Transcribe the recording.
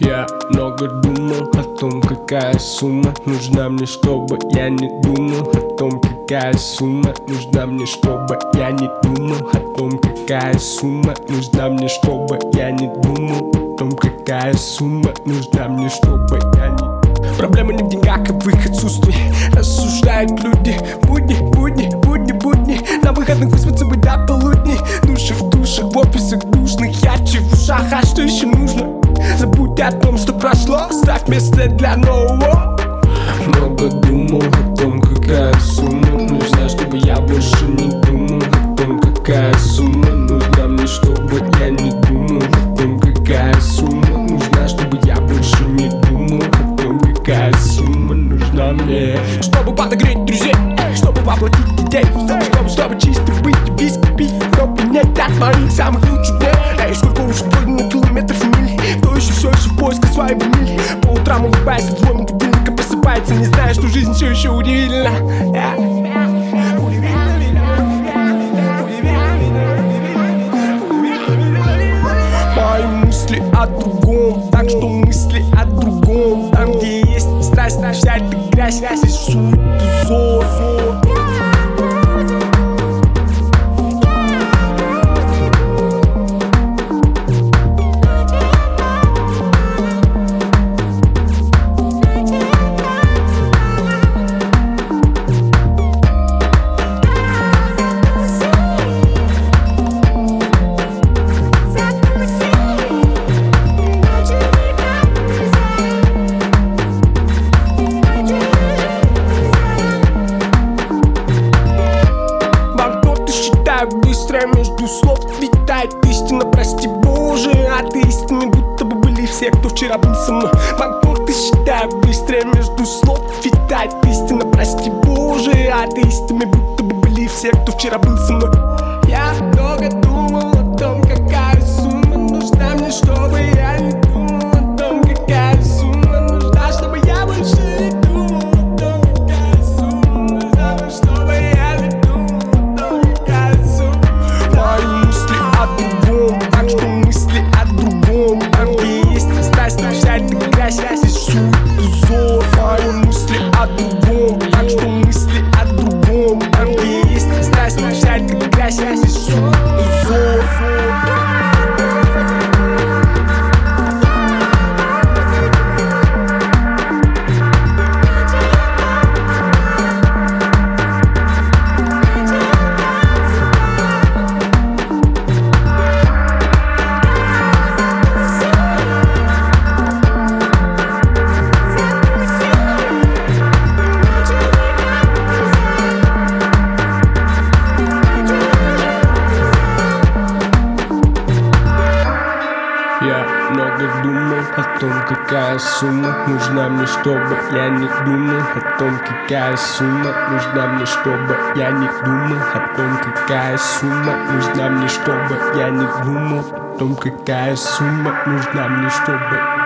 Я много думал о том, какая сумма нужна мне, чтобы я не думал о том, какая сумма нужна мне, чтобы я не думал о том, какая сумма нужна мне, чтобы я не думал о том, какая сумма нужна мне, чтобы я не... Проблема не в деньгах, а в их отсутствии. Рассуждают люди, будни, будни, будни, будни. На выходных выспаться бы до полудней. Души в душах, в офисах душных, ярче в ушах, а что еще нужно? Забудь о том, что прошло, ставь место для нового. Много думал о том, какая сумма нужна, чтобы я больше не думал о том, какая сумма нужна мне, чтобы я не думал о том, какая сумма нужна, чтобы я больше не думал о том, какая сумма нужна мне. Чтобы подогреть друзей, чтобы воплотить детей, чтобы чисто быть, виски пить, чтобы принять от моих самых лучших дней. Эй, сколько уже пройдено километров и миль, кто еще все еще в поисках своей мили. По утрам улыбаясь от звона будильника, просыпается, не зная, что жизнь все еще удивительна. Мои мысли о другом, так что мысли о другом. Там, где есть страсть, вся эта грязь, здесь сует узор. Быстро между слов витает истина, прости Боже. Атеистами будто бы были все, кто вчера был со мной. Банкноты считаю быстро между слов витает истина, прости Боже. Атеистами будто бы были все, кто вчера был со мной. Я много думал о том, какая сумма нужна мне, чтобы я не думал о том, какая сумма нужна, чтобы я больше не думал о том, какая сумма нужна мне, чтобы я не думал о том, какая сумма. Мои мысли о другом, так что мысли о другом. Там, где есть страсть, вся эта грязь, здесь сует узор. Мои мысли о другом, так что мысли о другом. Там, где есть страсть, вся эта грязь, здесь сует узор. Я много думал о том, какая сумма нужна мне, чтобы я не думал о том, какая сумма нужна мне, чтобы я не думал о том, какая сумма нужна мне, чтобы я не думал о том, какая сумма нужна мне, чтобы